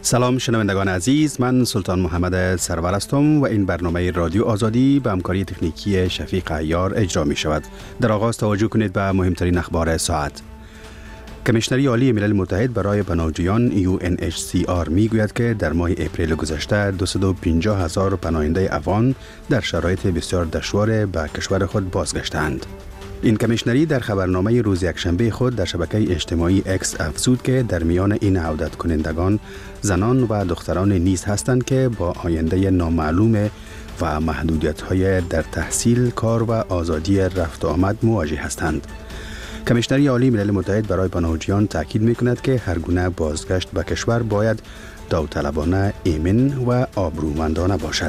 سلام شنوندگان عزیز، من سلطان محمد سرور هستم و این برنامه رادیو آزادی به همکاری تکنیکی شفیق عیار اجرا می شود. در آغاز توجه کنید به مهمترین اخبار ساعت. کمیشنری عالی ملل متحد برای پناهجویان UNHCR می گوید که در ماه اپریل گذشته 250,000 پناهنده افغان در شرایط بسیار دشوار به کشور خود بازگشتند. این کمیشنری در خبرنامه روز یکشنبه خود در شبکه اجتماعی اکس افزود که در میان این عودت کنندگان زنان و دختران نیز هستند که با آینده نامعلوم و محدودیت‌های در تحصیل، کار و آزادی رفت و آمد مواجه هستند. کمیشنری عالی ملل متحد برای پناهجویان تاکید می‌کند که هر گونه بازگشت به کشور باید داوطلبانه، ایمن و آبرومندانه باشد.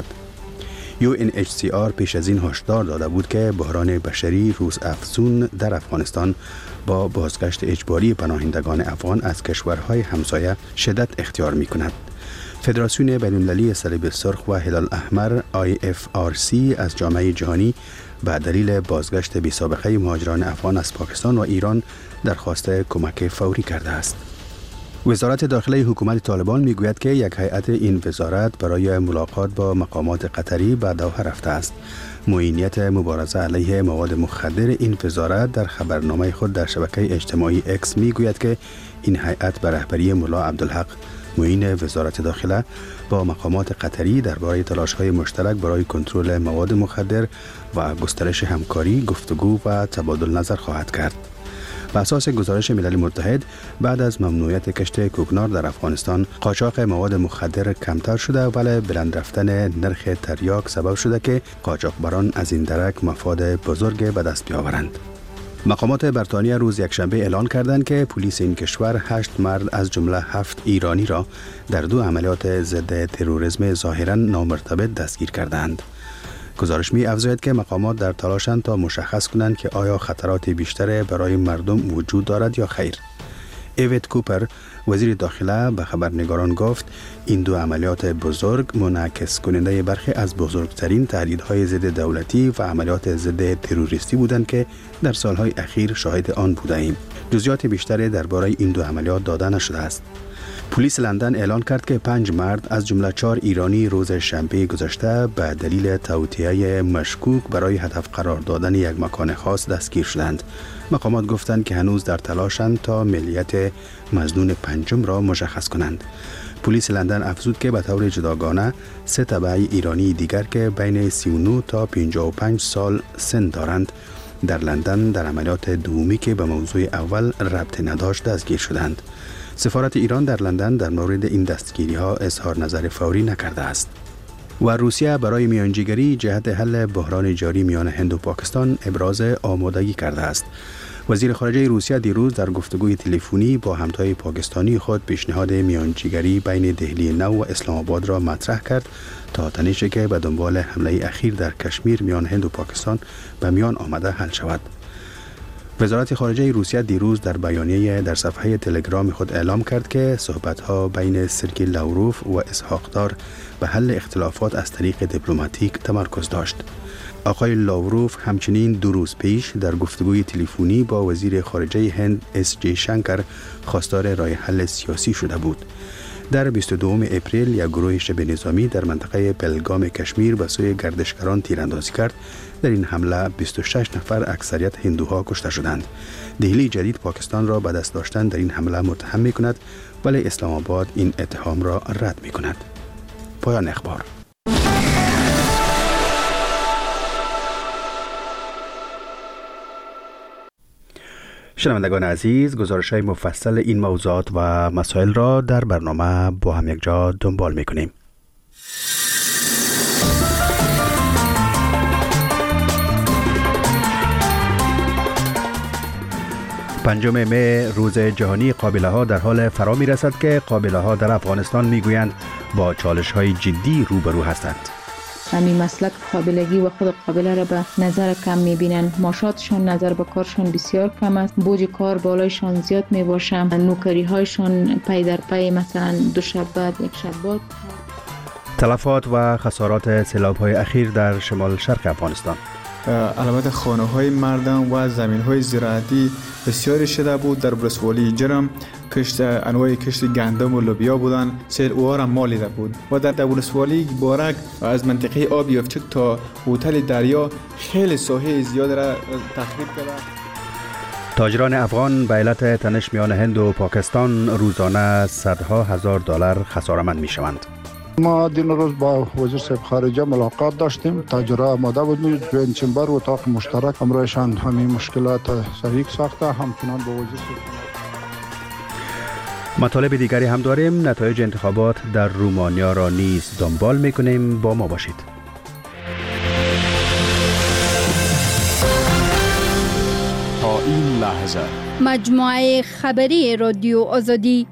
UNHCR پیش از این هشدار داده بود که بحران بشری روز افزون در افغانستان با بازگشت اجباری پناهندگان افغان از کشورهای همسایه شدت اختیار می کند. فدراسیون بین‌المللی صلیب سرخ و هلال احمر IFRC از جامعه جهانی به دلیل بازگشت بی‌سابقه مهاجران افغان از پاکستان و ایران درخواست کمک فوری کرده است. وزارت داخلی حکومت طالبان میگوید که یک هیئت این وزارت برای ملاقات با مقامات قطری به دوحه رفته است. معینیت مبارزه علیه مواد مخدر این وزارت در خبرنامه خود در شبکه اجتماعی اکس میگوید که این هیئت به رهبری ملا عبدالحق معین وزارت داخله با مقامات قطری درباره تلاش‌های مشترک برای کنترل مواد مخدر و گسترش همکاری، گفتگو و تبادل نظر خواهد کرد. بر اساس گزارش ملل متحد، بعد از ممنوعیت کشت کوکنار در افغانستان، قاچاق مواد مخدر کمتر شده، ولی بلند رفتن نرخ تریاک سبب شده که قاچاقبران از این درک مفاد بزرگ به دست بیاورند. مقامات بریتانیا روز یکشنبه اعلان کردند که پلیس این کشور 8 مرد از جمله 7 ایرانی را در 2 عملیات ضد تروریسم ظاهراً نامرتبط دستگیر کردند. گزارش می افزاید که مقامات در تلاشند تا مشخص کنند که آیا خطرات بیشتر برای مردم وجود دارد یا خیر. ایوید کوپر، وزیر داخله، به خبرنگاران گفت این 2 عملیات بزرگ منعکس کننده برخی از بزرگترین تهدیدهای ضد دولتی و عملیات ضد تروریستی بودند که در سالهای اخیر شاهد آن بوده ایم. جزئیات بیشتری درباره این 2 عملیات داده نشده است. پلیس لندن اعلان کرد که 5 مرد از جمله 4 ایرانی روز شنبه گذشته به دلیل توطئه مشکوک برای هدف قرار دادن یک مکان خاص دستگیر شدند. مقامات گفتند که هنوز در تلاشند تا ملیت مظنون پنجم را مشخص کنند. پلیس لندن افزود که به طور جداگانه 3 تبع ایرانی دیگر که بین 39 تا 55 سال سن دارند در لندن در عملیات دومی که به موضوع اول ربط نداشت دستگیر شدند. سفارت ایران در لندن در مورد این دستگیری ها اظهار نظر فوری نکرده است. و روسیه برای میانجیگری جهت حل بحران جاری میان هند و پاکستان ابراز آمادگی کرده است. وزیر خارجه روسیه دیروز در گفتگوی تلفنی با همتای پاکستانی خود پیشنهاد میانجیگری بین دهلی نو و اسلام آباد را مطرح کرد تا تنشی که به دنبال حمله اخیر در کشمیر میان هند و پاکستان به میان آمده حل شود. وزارت خارجه روسیه دیروز در بیانیه در صفحه تلگرام خود اعلام کرد که صحبت‌ها بین سرگئی لاوروف و اسحاق دار به حل اختلافات از طریق دیپلماتیک تمرکز داشت. آقای لاوروف همچنین 2 روز پیش در گفتگوی تلفنی با وزیر خارجه هند اس جی شنکر خواستار راه حل سیاسی شده بود. در 22 اپریل یک گروه شبه نظامی در منطقه پهلگام کشمیر به سوی گردشگران تیراندازی کرد. در این حمله 26 نفر اکثریت هندوها کشته شدند. دهلی جدید پاکستان را به دست داشتن در این حمله متهم می کند، ولی اسلام آباد این اتهام را رد می کند. پایان اخبار. شنوندگان عزیز، گزارش‌های مفصل این موضوعات و مسائل را در برنامه با هم یک جا دنبال می‌کنیم. پنجم می روز جهانی قابله‌ها در حال فرا می‌رسد که قابله‌ها در افغانستان می‌گویند با چالش‌های جدی روبرو هستند. همین مسلک قابلگی و خود قابله را به نظر کم می‌بینند. معاشاتشان نظر به کارشان بسیار کم است. بوج کار بالایشان زیاد می‌باشد. نوکری‌هایشان پی در پی، مثلا 2 شب بعد 1 شب بعد. تلفات و خسارات سیلاب‌های اخیر در شمال شرق افغانستان. علامت خانه‌های مردم و زمین‌های زراعتی بسیاری شده بود. در ولسوالی جرم انواع کشت گندم و لوبیا بودن، سیر اوار هم مالیده بود و در ولسوالی بارک از منطقه آب یافچک تا هتل دریا خیلی ساحه زیاد را تخریب کرده. تاجران افغان به علت تنش میان هند و پاکستان روزانه صدها هزار دلار خساره‌مند می‌شوند. ما دین روز با وزیر صاحب خارجه ملاقات داشتیم. تاجرها آماده بودیم جوین چمبر و اتاق مشترک همراهشان همین مشکلات صحیح ساخته. همچنان با وزیر مطالب دیگری هم داریم. نتایج انتخابات در رومانیا را نیز دنبال می‌کنیم. با ما باشید. تا این لحظه مجموعه خبری رادیو آزادی.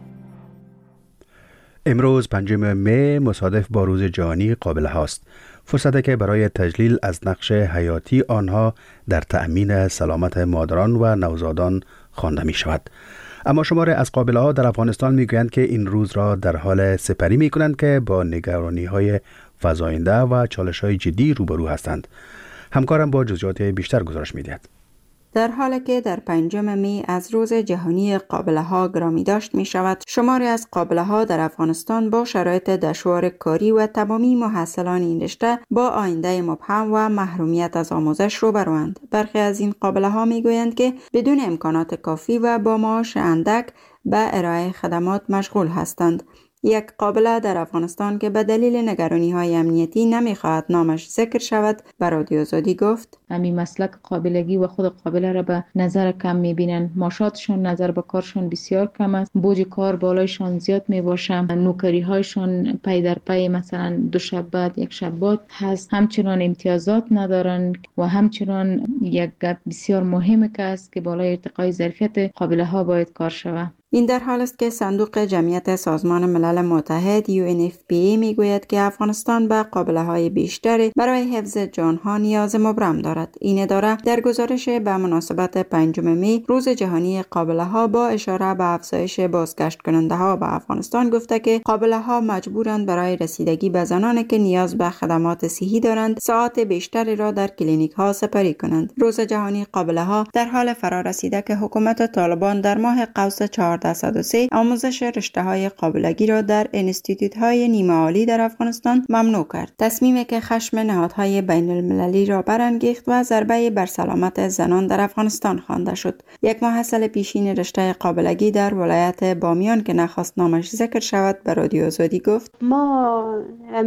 امروز 5 می مصادف با روز جهانی قابله هاست. فرصتی که برای تجلیل از نقش حیاتی آنها در تأمین سلامت مادران و نوزادان خوانده می شود. اما شماری از قابله ها در افغانستان می گویند که این روز را در حال سپری می کنند که با نگرانی های فزاینده و چالش های جدی روبرو هستند. همکارم با جزئیات بیشتر گزارش می دهد. در حالی که در 5 می از روز جهانی قابله ها گرامی داشت می شود، شماری از قابله ها در افغانستان با شرایط دشوار کاری و تمامی محصلان این رشته با آینده مبهم و محرومیت از آموزش روبروند. برخی از این قابله ها می گویند که بدون امکانات کافی و با معاش اندک به ارائه خدمات مشغول هستند. یک قابله در افغانستان که به دلیل نگرانی‌های امنیتی نمی‌خواهد نامش ذکر شود به رادیو آزادی گفت: همین مسلک قابلگی و خود قابله را به نظر کم می‌بینند. معاشاتشان نظر به کارشان بسیار کم است. بوج کار بالایشان زیاد می‌باشد. نوکری‌هایشان پی در پی مثلا 2 شب بعد 1 شب بعد هست. همچنان امتیازات ندارند و همچنان یک گپ بسیار مهم که است که بالای ارتقای ظرفیت قابله‌ها باید کار شود. این در حال است که صندوق جمعیت سازمان ملل متحد UNFPA میگوید که افغانستان به قابله‌های بیشتری برای حفظ جانها نیاز مبرم دارد. این اداره در گزارش به مناسبت 5 می روز جهانی قابله‌ها با اشاره به افزایش بازگشت کننده ها به افغانستان گفته که قابله‌ها مجبورند برای رسیدگی به زنانی که نیاز به خدمات صحی دارند ساعات بیشتری را در کلینیک ها سپری کنند. روز جهانی قابله‌ها در حال فرا رسیده که حکومت طالبان در ماه قوس 1403 آموزش رشته‌های قابلگی را در انستیتوت‌های نیمه عالی در افغانستان ممنوع کرد. تصمیمی که خشم نهادهای بین المللی را برانگیخت و ضربه بر سلامت زنان در افغانستان خوانده شد. یک محصل پیشین رشته قابلگی در ولایت بامیان که نخواست نامش ذکر شود به رادیو آزادی گفت: ما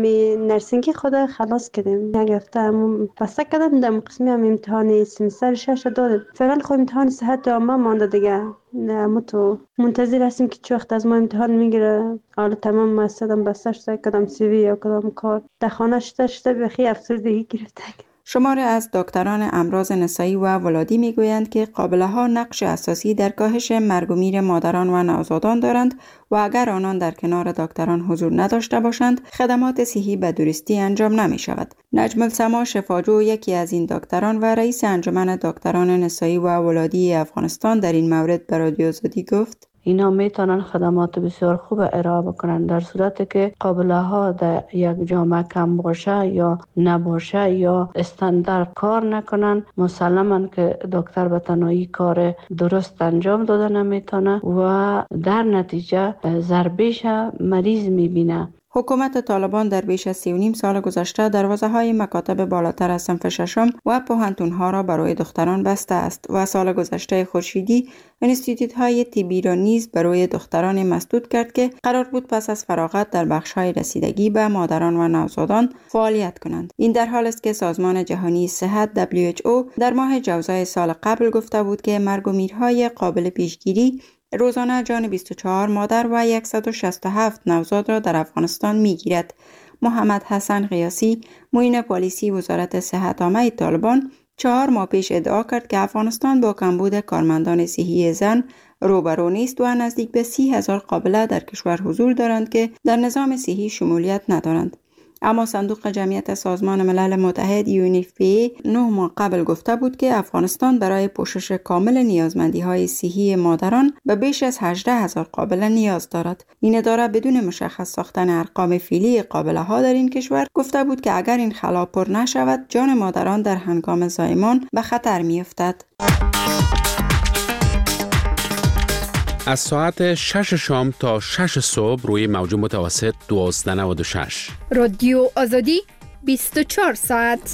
نرسینگی خود خلاص کردیم. یک هفته بسته کردم در قسمی امتحان سمستر 6 دادم. فعلا خود امتحان صحت عامه مانده دیگه. ما تو منتظر هستیم که چه وقت از ما امتحان میگیره. حالا تمام مستدم بسته شده، کدام سی وی یا کدام کار در خانه شده بخی افسردگی گرفته. شماری از دکتران امراض نسایی و ولادی میگویند که قابله‌ها نقش اساسی در کاهش مرگ و میر مادران و نوزادان دارند و اگر آنان در کنار دکتران حضور نداشته باشند خدمات صحی به درستی انجام نمی شود. نجم السما شفاجو یکی از این دکتران و رئیس انجمن دکتران نسایی و ولادی افغانستان در این مورد به رادیو آزادی گفت: اینا میتونن خدمات بسیار خوب ارائه بکنن در صورتی که قابله ها در یک جامعه کم باشه یا نباشه یا استاندارد کار نکنن. مسلماً که دکتر به تنهایی کار درست انجام داده نمیتونه و در نتیجه ضربهش مریض میبینه. حکومت طالبان در بیش از 3.5 سال گذشته دروازه‌های مکاتب بالاتر از صنف ششم و پوهنتون‌ها را برای دختران بسته است و سال گذشته خورشیدی انستیتوت‌های طبی را نیز برای دختران مسدود کرد که قرار بود پس از فراغت در بخش‌های رسیدگی به مادران و نوزادان فعالیت کنند. این در حال است که سازمان جهانی صحت WHO در ماه جوزای سال قبل گفته بود که مرگ و میرهای قابل پیشگیری روزانه جان 24 مادر و 167 نوزاد را در افغانستان میگیرد. محمد حسن قیاسی، معین پالیسی وزارت صحت عامه طالبان 4 ماه پیش ادعا کرد که افغانستان با کمبود کارمندان صحی زن روبرو نیست و نزدیک به 30,000 قابله در کشور حضور دارند که در نظام صحی شمولیت ندارند. اما صندوق جمعیت سازمان ملل متحد UNFPA 9 ماه قبل گفته بود که افغانستان برای پوشش کامل نیازمندی‌های صحی مادران به بیش از 18,000 قابله نیاز دارد. این اداره بدون مشخص ساختن ارقام فعلی قابله‌ها در این کشور گفته بود که اگر این خلا پر نشود جان مادران در هنگام زایمان به خطر می‌افتد. از ساعت 6 شام تا 6 صبح روی موج متوسط 1296 رادیو آزادی 24 ساعت.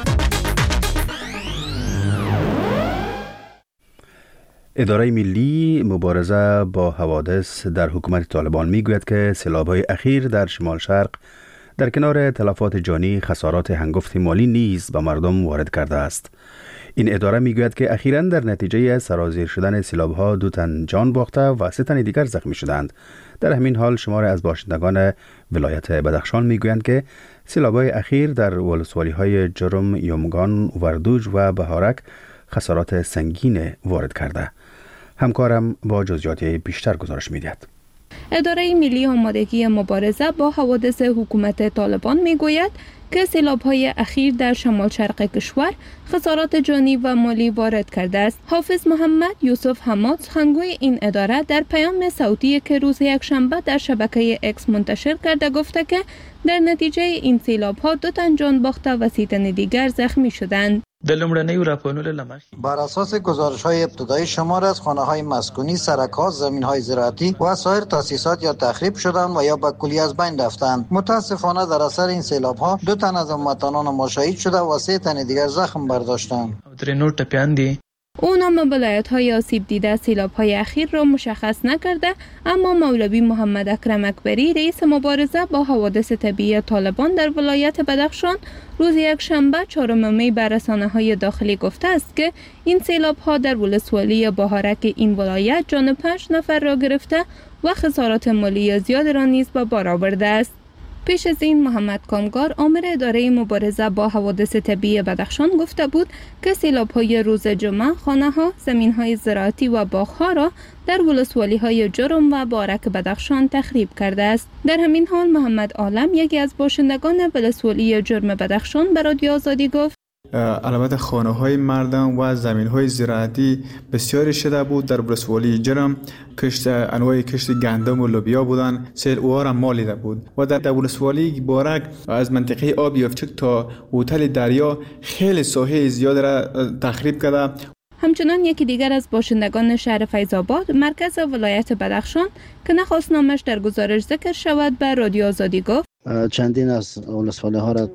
اداره ملی مبارزه با حوادث در حکومت طالبان میگوید که سیلاب‌های اخیر در شمال شرق در کنار تلفات جانی خسارات هنگفت مالی نیز به مردم وارد کرده است. این اداره میگوید که اخیراً در نتیجه سرازیر شدن سیلاب‌ها 2 تن جان باخته و 3 تن دیگر زخمی شدند. در همین حال شمار از باشندگان ولایت بدخشان میگویند که سیلاب‌های اخیر در ولسوالی‌های جرم، یومگان، وردوج و بهارک خسارات سنگین وارد کرده. همکارم با جزئیات بیشتر گزارش می‌دهد. اداره ملی آمادگی مبارزه با حوادث حکومت طالبان میگوید که سیلاب‌های اخیر در شمال شرق کشور خسارات جانی و مالی وارد کرده است. حافظ محمد یوسف حماد سخنگوی این اداره در پیام صوتی که روز یکشنبه در شبکه اکس منتشر کرده گفته که در نتیجه این سیلاب‌ها 2 تن جان باخته و 3 تن دیگر زخمی شدند. بر اساس گزارش‌های ابتدایی شمار از خانه‌های مسکونی، سرک‌ها، زمین‌های زراعتی و سایر تأسیسات یا تخریب شدند و یا به کلی از بین رفتند. متأسفانه در اثر این سیلاب‌ها 2 تن از هموطنان ما شهید شده و 3 تن دیگر زخم برداشتند. او نام ولایت‌های آسیب دیده سیلاب‌های اخیر را مشخص نکرده، اما مولوی محمد اکرم اکبری رئیس مبارزه با حوادث طبیعی طالبان در ولایت بدخشان روز یکشنبه 4 می به رسانه‌های داخلی گفته است که این سیلاب‌ها در ولسوالی بهارک این ولایت جان 5 نفر را گرفته و خسارات مالی زیاد را نیز به بار آورده است. پیش از این محمد کامگار آمر اداره مبارزه با حوادث طبیعی بدخشان گفته بود که سیلاب‌های روز جمعه خانه‌ها، زمین‌های زراعتی و باغ‌ها را در ولسوالی‌های جرم و بارک بدخشان تخریب کرده است. در همین حال محمد عالم یکی از باشندگان ولسوالی جرم بدخشان به رادیو آزادی گفت البته خانه‌های مردم و زمین‌های زراعتی بسیاری شده بود. در ولسوالی جرم انواع کشت گندم و لوبیا بودن، سیل اوها را مالیده بود و در ولسوالی بارک از منطقه آب یافچک تا هتل دریا خیلی ساحه زیاد را تخریب کرده. همچنان یکی دیگر از باشندگان شهر فیض‌آباد مرکز ولایت بدخشان که نخواست نامش در گزارش ذکر شود به رادیو آزادی گفت چندین از ولسوالی ها را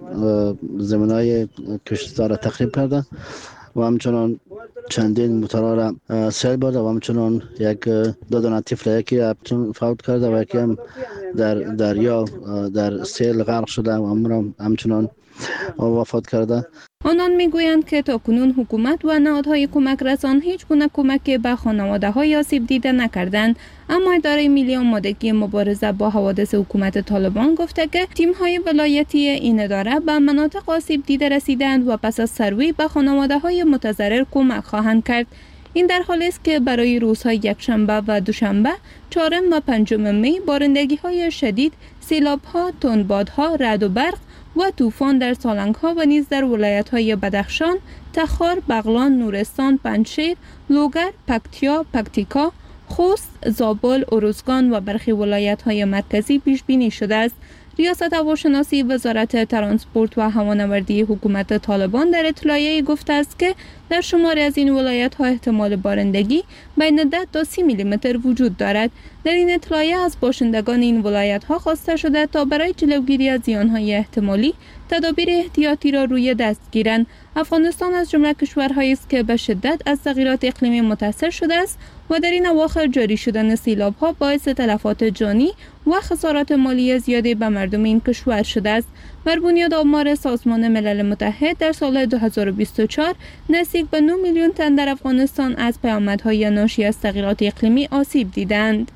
زمینای کشتزار را تخریب کرده و همچنان چندین موتورها را سیل برده و همچنان یک 2 دانه طفل، یکی فوت کرده و یکی هم در دریا در سیل غرق شده و همچنان وفات کرده. آنان میگویند که تاکنون حکومت و نهادهای کمک رسان هیچ گونه کمکی به خانواده‌های آسیب دیده نکردند، اما اداره ملی آمادگی مبارزه با حوادث حکومت طالبان گفته که تیم‌های ولایتی این اداره به مناطق آسیب دیده رسیدند و پس از سروی به خانواده‌های متضرر کمک خواهند کرد. این در حالی است که برای روزهای یکشنبه و دوشنبه، 4 و 5 می بارندگی‌های شدید، سیلاب‌ها، تندبادها، رعد و برق و طوفان در سالنگ‌ها و نیز در ولایت‌های بدخشان، تخار، بغلان، نورستان، پنجشیر، لوگر، پکتیا، پکتیکا، خوست، زابل، ارزگان و برخی ولایت‌های مرکزی پیش بینی شده است. ریاست هواشناسی وزارت ترانسپورت و هوانوردی حکومت طالبان در اطلاعیه گفته است که در شماری از این ولایت‌ها احتمال بارندگی بین 10 تا 30 میلیمتر وجود دارد. در این اطلاعیه از باشندگان این ولایت‌ها خواسته شده تا برای جلوگیری از زیان‌های احتمالی تدابیر احتیاطی را روی دست گیرند. افغانستان از جمله کشورهایی است که به شدت از تغییرات اقلیمی متاثر شده است و در این اواخر جاری شدن سیلاب‌ها باعث تلفات جانی و خسارات مالی زیادی به مردم این کشور شده است. بر بنیاد آمار سازمان ملل متحد در سال 2024 نزدیک به 9 میلیون تن در افغانستان از پیامدهای ناشی از تغییرات اقلیمی آسیب دیدند.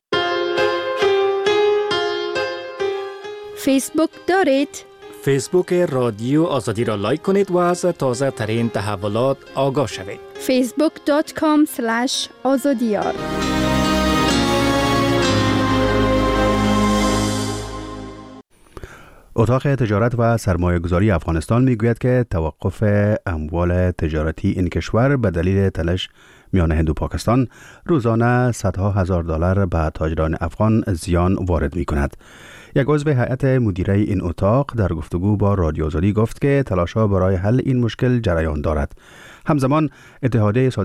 فیسبوک دارید؟ فیسبوک رادیو آزادی را لایک کنید و از تازه ترین تحولات آگاه شوید. facebook.com/azadiyar اتاق تجارت و سرمایه گذاری افغانستان میگوید که توقف اموال تجارتی این کشور به دلیل تلش میان هند و پاکستان روزانه صدها هزار دلار به تاجران افغان زیان وارد می کند. یک عضو هیئت مدیره این اتاق در گفتگو با رادیو آزادی گفت که تلاش‌ها برای حل این مشکل جریان دارد. همزمان اتحادیه